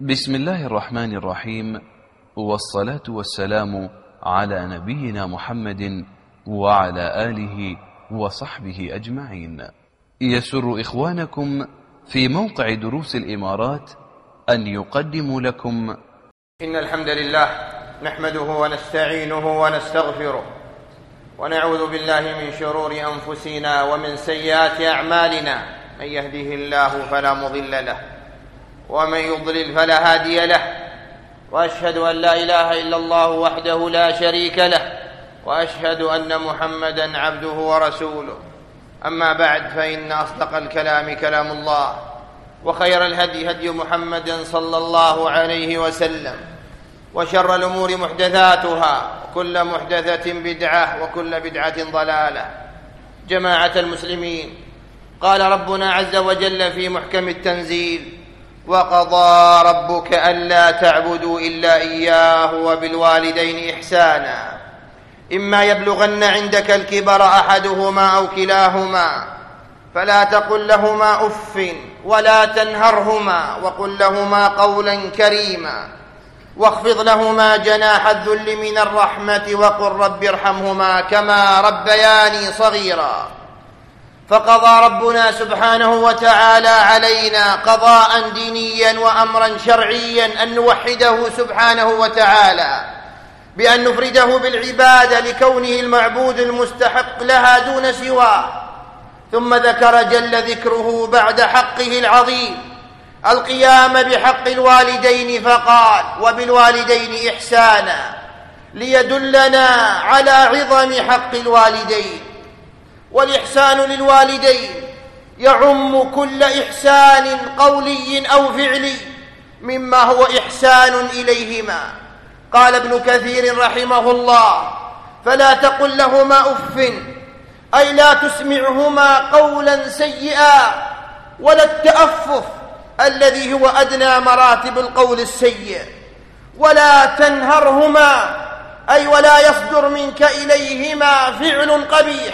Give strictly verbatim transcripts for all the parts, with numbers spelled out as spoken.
بسم الله الرحمن الرحيم، والصلاة والسلام على نبينا محمد وعلى آله وصحبه أجمعين. يسر إخوانكم في موقع دروس الإمارات أن يقدموا لكم إن الحمد لله نحمده ونستعينه ونستغفره ونعوذ بالله من شرور أنفسنا ومن سيئات أعمالنا، من يهده الله فلا مضل له ومن يضلل فلا هادي له، وأشهد أن لا إله إلا الله وحده لا شريك له، وأشهد أن محمدًا عبده ورسوله. أما بعد، فإن أصدق الكلام كلام الله، وخير الهدي هدي محمد صلى الله عليه وسلم، وشر الأمور محدثاتها، وكل محدثة بدعة، وكل بدعة ضلالة. جماعة المسلمين، قال ربنا عز وجل في محكم التنزيل: وقضى ربك ألا تعبدوا إلا إياه وبالوالدين إحسانا إما يبلغن عندك الكبر أحدهما أو كلاهما فلا تقل لهما أف ولا تنهرهما وقل لهما قولا كريما واخفض لهما جناح الذل من الرحمة وقل رب ارحمهما كما ربياني صغيرا. فقضى ربنا سبحانه وتعالى علينا قضاء دينيا وأمرا شرعيا أن نوحده سبحانه وتعالى بأن نفرده بالعبادة لكونه المعبود المستحق لها دون سواه. ثم ذكر جل ذكره بعد حقه العظيم القيام بحق الوالدين فقال: وبالوالدين إحسانا، ليدلنا على عظم حق الوالدين. والإحسان للوالدين يعم كل إحسان قولي أو فعلي مما هو إحسان إليهما. قال ابن كثير رحمه الله: فلا تقل لهما أف، أي لا تسمعهما قولا سيئا ولا التأفف الذي هو أدنى مراتب القول السيء، ولا تنهرهما، أي ولا يصدر منك إليهما فعل قبيح.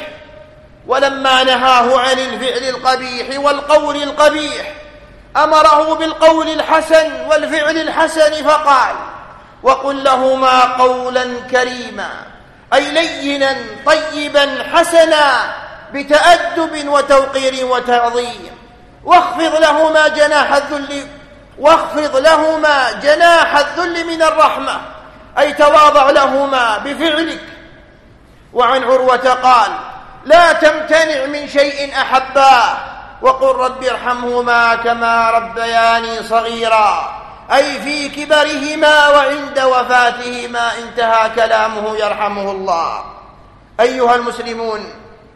ولما نهاه عن الفعل القبيح والقول القبيح أمره بالقول الحسن والفعل الحسن فقال: وقل لهما قولا كريما، أي لينا طيبا حسنا بتأدب وتوقير وتعظيم. واخفض لهما جناح الذل واخفض لهما جناح الذل من الرحمة، أي تواضع لهما بفعلك. وعن عروة قال: لا تمتنع من شيء أحباه وقل رب ارحمهما كما ربياني صغيرا، أي في كبرهما وعند وفاتهما. انتهى كلامه يرحمه الله. أيها المسلمون،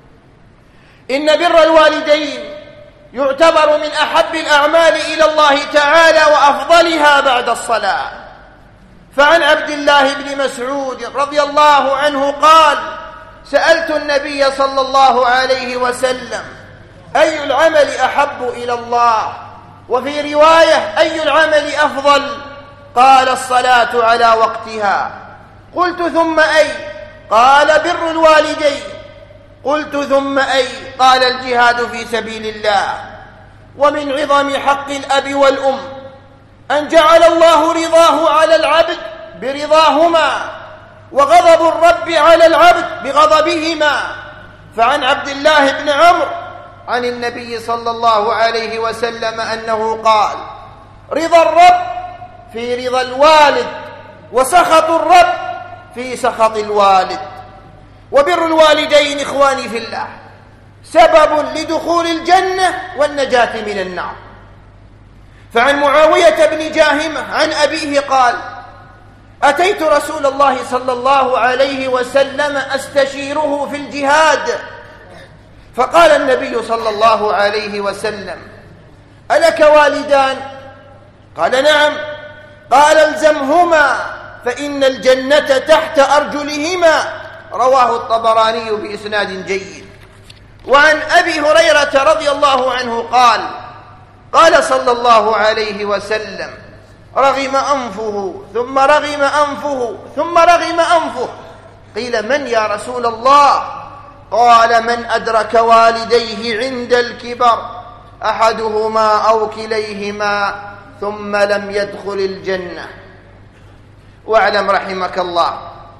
إن بر الوالدين يعتبر من أحب الأعمال إلى الله تعالى وأفضلها بعد الصلاة. فعن عبد الله بن مسعود رضي الله عنه قال: سألت النبي صلى الله عليه وسلم: أي العمل أحب إلى الله؟ وفي رواية: أي العمل أفضل؟ قال: الصلاة على وقتها. قلت: ثم أي؟ قال: بر الوالدين. قلت: ثم أي؟ قال: الجهاد في سبيل الله. ومن عظم حق الأب والأم أن جعل الله رضاه على العبد برضاهما، وغضب الرب على العبد بغضبهما. فعن عبد الله بن عمرو عن النبي صلى الله عليه وسلم أنه قال: رضا الرب في رضا الوالد، وسخط الرب في سخط الوالد. وبر الوالدين إخواني في الله سبب لدخول الجنة والنجاة من النار. فعن معاوية بن جاهمة عن أبيه قال: أتيت رسول الله صلى الله عليه وسلم أستشيره في الجهاد، فقال النبي صلى الله عليه وسلم: ألك والدان؟ قال: نعم. قال: الزمهما فإن الجنة تحت أرجلهما. رواه الطبراني بإسناد جيد. وعن أبي هريرة رضي الله عنه قال: قال صلى الله عليه وسلم: رغم أنفه ثم رغم أنفه ثم رغم أنفه. قيل: من يا رسول الله؟ قال: من أدرك والديه عند الكبر أحدهما أو كليهما ثم لم يدخل الجنة. واعلم رحمك الله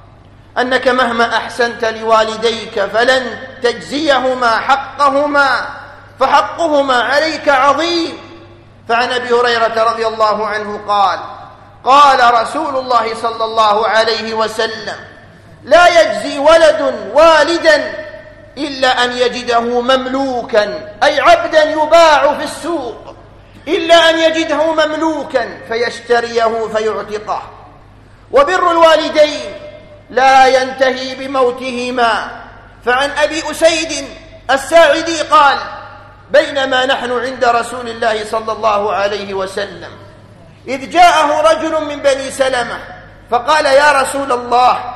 أنك مهما أحسنت لوالديك فلن تجزيهما حقهما، فحقهما عليك عظيم. فعن أبي هريرة رضي الله عنه قال: قال رسول الله صلى الله عليه وسلم: لا يجزي ولد والدا إلا أن يجده مملوكا، أي عبدا يباع في السوق، إلا أن يجده مملوكا فيشتريه فيعتقه. وبر الوالدين لا ينتهي بموتهما. فعن أبي أسيد الساعدي قال: بينما نحن عند رسول الله صلى الله عليه وسلم إذ جاءه رجل من بني سلمة فقال: يا رسول الله،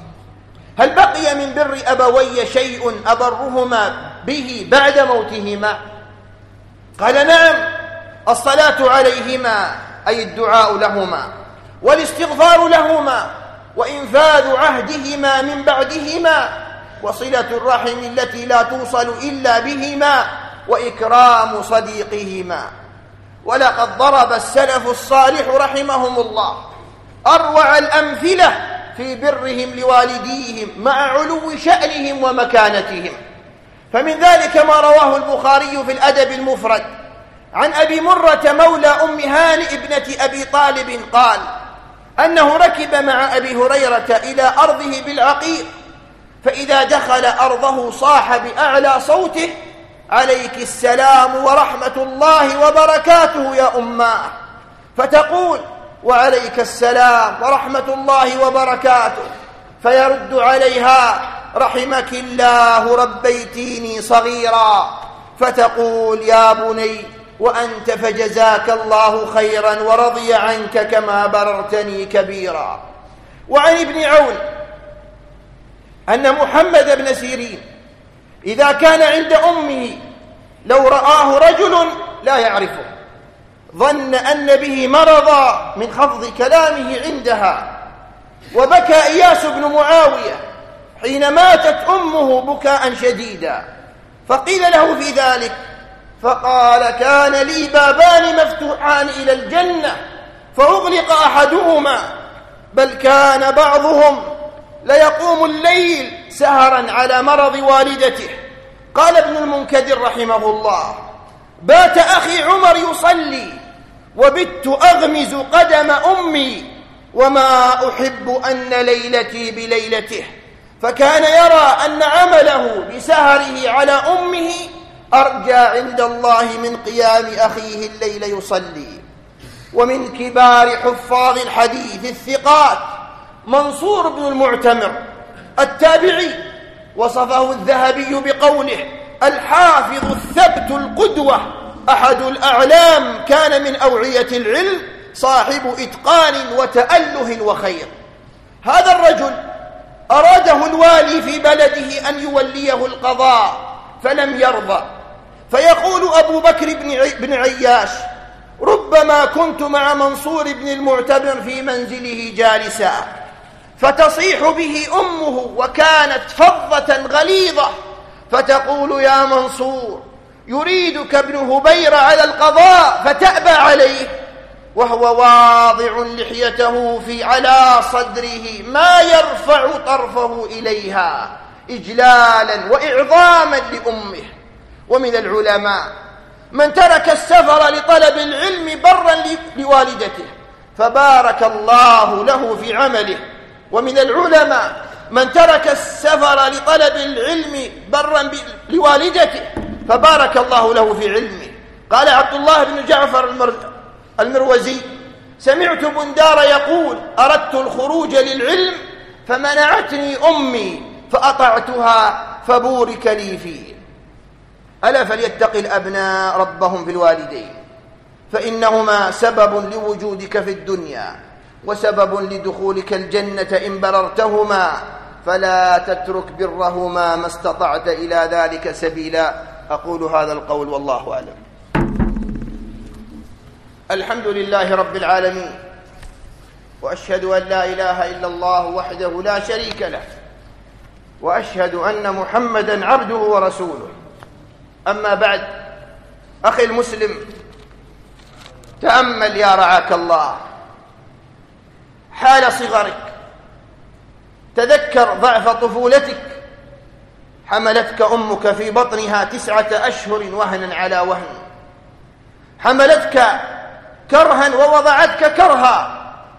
هل بقي من بر أبوي شيء أبرهما به بعد موتهما؟ قال: نعم، الصلاة عليهما، أي الدعاء لهما، والاستغفار لهما، وإنفاذ عهدهما من بعدهما، وصلة الرحم التي لا توصل إلا بهما، وإكرام صديقهما. ولقد ضرب السلف الصالح رحمهم الله أروع الأمثلة في برهم لوالديهم مع علو شأنهم ومكانتهم. فمن ذلك ما رواه البخاري في الأدب المفرد عن أبي مرة مولى أم هانئ ابنة أبي طالب قال أنه ركب مع أبي هريرة إلى أرضه بالعقيق، فإذا دخل أرضه صاح بأعلى صوته: عليك السلام ورحمة الله وبركاته يا أماه، فتقول: وعليك السلام ورحمة الله وبركاته، فيرد عليها: رحمك الله ربيتيني صغيرا، فتقول: يا بني وأنت فجزاك الله خيرا ورضي عنك كما بررتني كبيرا. وعن ابن عون أن محمد بن سيرين إذا كان عند أمه لو رآه رجل لا يعرفه ظن أن به مرضا من خفض كلامه عندها. وبكى إياس بن معاوية حين ماتت أمه بكاء شديدا، فقيل له في ذلك فقال: كان لي بابان مفتوحان إلى الجنة فأغلق أحدهما، بل كان بعضهم ليقوم الليل سهرا على مرض والدته. قال ابن المنكدر رحمه الله: بات أخي عمر يصلي وبت أغمز قدم أمي وما أحب أن ليلتي بليلته، فكان يرى أن عمله بسهره على أمه أرجى عند الله من قيام أخيه الليل يصلي. ومن كبار حفاظ الحديث الثقات منصور بن المعتمر التابعي، وصفه الذهبي بقوله: الحافظ الثبت القدوة، أحد الأعلام، كان من أوعية العلم، صاحب إتقان وتأله وخير. هذا الرجل أراده الوالي في بلده أن يوليه القضاء فلم يرضى، فيقول أبو بكر بن عياش: ربما كنت مع منصور بن المعتمر في منزله جالسا، فتصيح به أمه وكانت فظة غليظة، فتقول: يا منصور، يريدك ابن هبير على القضاء، فتأبى عليه وهو واضع لحيته في على صدره ما يرفع طرفه إليها إجلالا وإعظاما لأمه. ومن العلماء من ترك السفر لطلب العلم برا لوالدته فبارك الله له في عمله، ومن العلماء من ترك السفر لطلب العلم برا لوالدته فبارك الله له في علمه. قال عبد الله بن جعفر المروزي: سمعت بندار يقول: أردت الخروج للعلم فمنعتني أمي فأطعتها فبورك لي فيه. ألا فليتق الأبناء ربهم في الوالدين، فإنهما سبب لوجودك في الدنيا وسبب لدخولك الجنة إن بررتهما، فلا تترك برهما ما استطعت إلى ذلك سبيلا. أقول هذا القول والله أعلم. الحمد لله رب العالمين، وأشهد أن لا إله إلا الله وحده لا شريك له، وأشهد أن محمدًا عبده ورسوله. أما بعد، أخي المسلم، تأمل يا رعاك الله حال صغرك، تذكر ضعف طفولتك، حملتك أمك في بطنها تسعة أشهر وهنا على وهن، حملتك كرها ووضعتك كرها،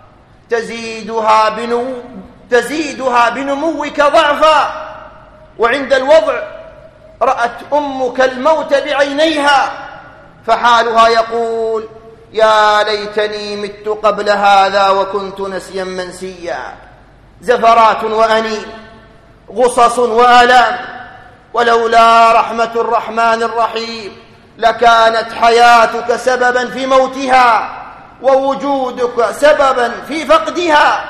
تزيدها بنو تزيدها بنموك ضعفا، وعند الوضع رأت أمك الموت بعينيها، فحالها يقول يا ليتني مت قبل هذا وكنت نسيا منسيا. زفرات وأنين، غصص وآلام، ولولا رحمة الرحمن الرحيم لكانت حياتك سببا في موتها ووجودك سببا في فقدها.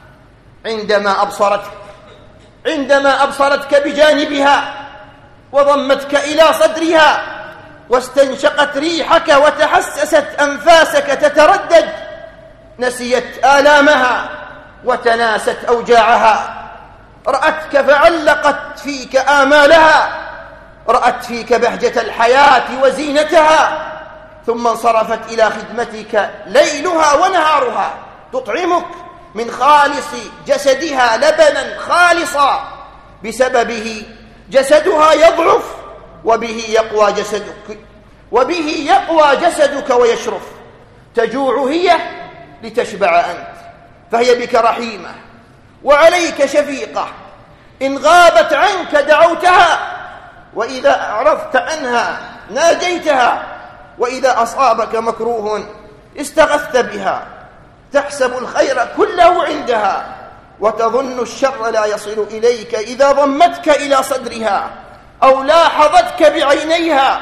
عندما أبصرتك عندما أبصرتك بجانبها وضمتك إلى صدرها واستنشقت ريحك وتحسست أنفاسك تتردد، نسيت آلامها وتناست أوجاعها، رأتك فعلقت فيك آمالها، رأت فيك بهجة الحياة وزينتها، ثم انصرفت إلى خدمتك ليلها ونهارها، تطعمك من خالص جسدها لبنا خالصا، بسببه جسدها يضعف وبه يقوى جسدك وبه يقوى جسدك ويشرف. تجوع هي لتشبع أنت، فهي بك رحيمة وعليك شفيقة، إن غابت عنك دعوتها، وإذا أعرضت عنها ناجيتها، وإذا أصابك مكروه استغثت بها، تحسب الخير كله عندها وتظن الشر لا يصل إليك إذا ضمتك إلى صدرها أو لاحظتك بعينيها،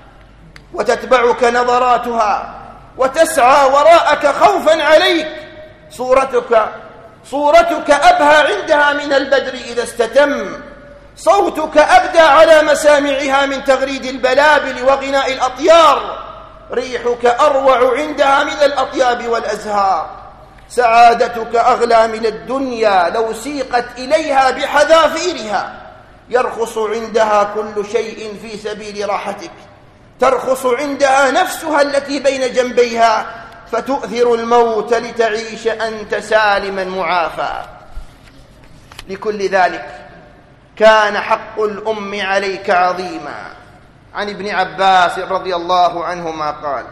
وتتبعك نظراتها وتسعى وراءك خوفا عليك. صورتك صورتك أبهى عندها من البدر إذا استتم، صوتك أبدى على مسامعها من تغريد البلابل وغناء الأطيار، ريحك أروع عندها من الأطياب والأزهار، سعادتك أغلى من الدنيا لو سيقت إليها بحذافيرها، يرخص عندها كل شيء في سبيل راحتك، ترخص عندها نفسها التي بين جنبيها، فتؤثر الموت لتعيش أنت سالما معافى. لكل ذلك كان حق الأم عليك عظيما. عن ابن عباس رضي الله عنهما قال: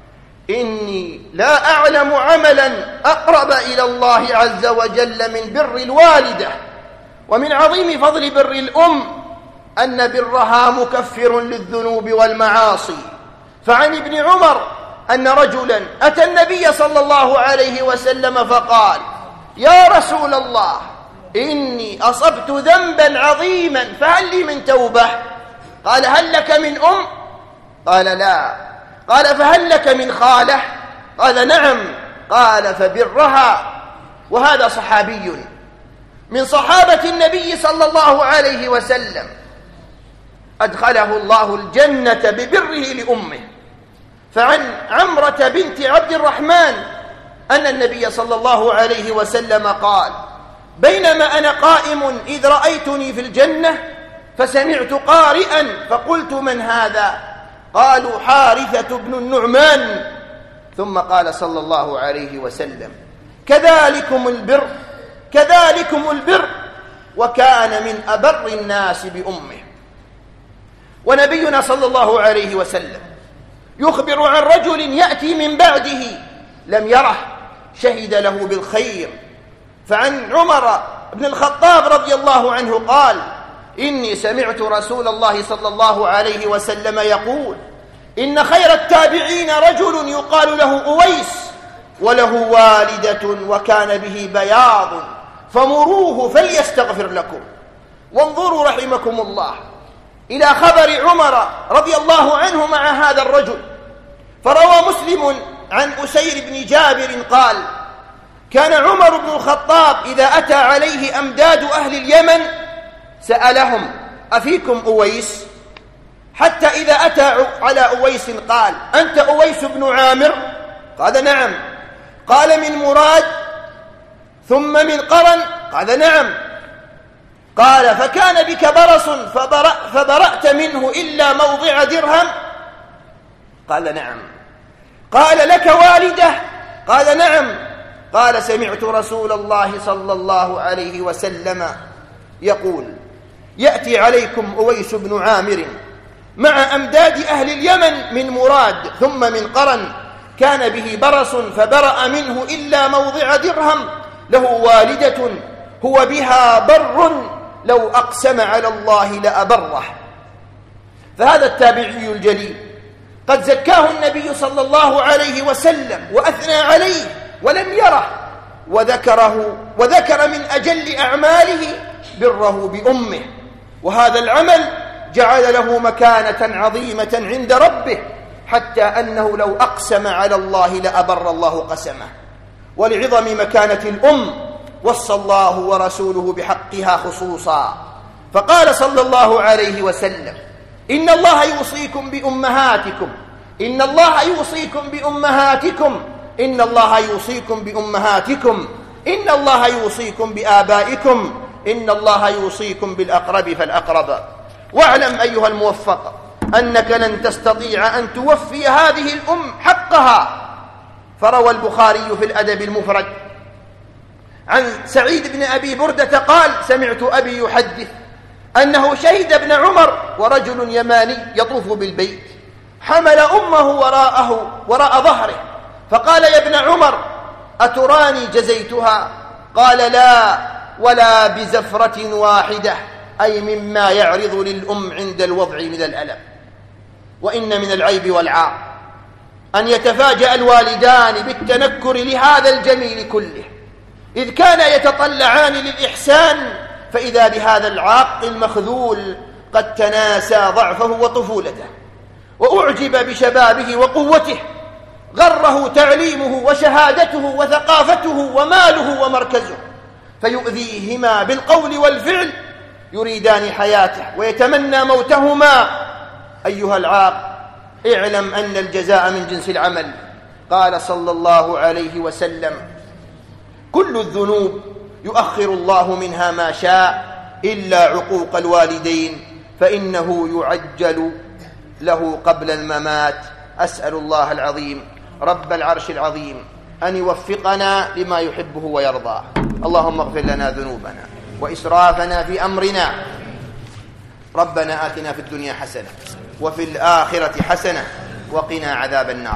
إني لا أعلم عملا أقرب إلى الله عز وجل من بر الوالدة، ومن عظيم فضل بر الأم أن برها مكفر للذنوب والمعاصي. فعن ابن عمر أن رجلا أتى النبي صلى الله عليه وسلم فقال: يا رسول الله، إني أصبت ذنبا عظيما فهل لي من توبة؟ قال: هل لك من أم؟ قال: لا. قال: فهل لك من خالة؟ قال: نعم. قال: فبرها. وهذا صحابي من صحابة النبي صلى الله عليه وسلم أدخله الله الجنة ببره لأمه. فعن عمرة بنت عبد الرحمن أن النبي صلى الله عليه وسلم قال: بينما أنا قائم إذ رأيتني في الجنة فسمعت قارئا فقلت: من هذا؟ قالوا: حارثة بن النعمان. ثم قال صلى الله عليه وسلم: كذلكم البر كذلكم البر. وكان من أبر الناس بأمه. ونبينا صلى الله عليه وسلم يخبر عن رجل يأتي من بعده لم يره، شهد له بالخير. فعن عمر بن الخطاب رضي الله عنه قال: إني سمعت رسول الله صلى الله عليه وسلم يقول: إن خير التابعين رجل يقال له أويس، وله والدة وكان به بياض، فمروه فليستغفر لكم. وانظروا رحمكم الله إلى خبر عمر رضي الله عنه مع هذا الرجل. فروى مسلم عن أسير بن جابر قال: كان عمر بن الخطاب إذا أتى عليه أمداد أهل اليمن سألهم: أفيكم أويس؟ حتى إذا أتى على أويس قال: أنت أويس بن عامر؟ قال: نعم. قال: من مراد ثم من قرن؟ قال: نعم. قال: فكان بك برص فبرأ فبرأت منه إلا موضع درهم؟ قال: نعم. قال: لك والدة؟ قال: نعم. قال: سمعت رسول الله صلى الله عليه وسلم يقول: يأتي عليكم أويس بن عامر مع أمداد أهل اليمن من مراد ثم من قرن، كان به برص فبرأ منه إلا موضع درهم، له والدة هو بها بر لو أقسم على الله لأبره. فهذا التابعي الجليل قد زكاه النبي صلى الله عليه وسلم وأثنى عليه ولم يره، وذكره وذكر من أجل أعماله بره بأمه، وهذا العمل جعل له مكانة عظيمة عند ربه، حتى أنه لو أقسم على الله لأبر الله قسمه. ولعظم مكانة الأم وصى الله ورسوله بحقها خصوصا، فقال صلى الله عليه وسلم: إن الله يوصيكم بأمهاتكم إن الله يوصيكم بأمهاتكم إن الله يوصيكم بأمهاتكم إن الله يوصيكم بآبائكم إن الله يوصيكم بالأقرب فالأقرب. واعلم أيها الموفق أنك لن تستطيع أن توفي هذه الأم حقها. فروى البخاري في الأدب المفرد عن سعيد بن أبي بردة قال: سمعت أبي يحدث أنه شهد ابن عمر ورجل يماني يطوف بالبيت، حمل أمه وراءه وراء ظهره، فقال: يا ابن عمر أتراني جزيتها؟ قال: لا، ولا بزفرة واحدة، أي مما يعرض للأم عند الوضع من الألم. وإن من العيب والعار أن يتفاجأ الوالدان بالتنكر لهذا الجميل كله، إذ كانا يتطلعان للإحسان، فإذا بهذا العاق المخذول قد تناسى ضعفه وطفولته، وأعجب بشبابه وقوته، غره تعليمه وشهادته وثقافته وماله ومركزه، فيؤذيهما بالقول والفعل، يريدان حياته ويتمنى موتهما. أيها العاق، اعلم أن الجزاء من جنس العمل. قال صلى الله عليه وسلم: كل الذنوب يؤخر الله منها ما شاء إلا عقوق الوالدين، فإنه يعجل له قبل الممات. أسأل الله العظيم رب العرش العظيم أن يوفقنا لما يحبه ويرضاه. اللهم اغفر لنا ذنوبنا وإسرافنا في أمرنا. ربنا آتنا في الدنيا حسنة وفي الآخرة حسنة وقنا عذاب النار.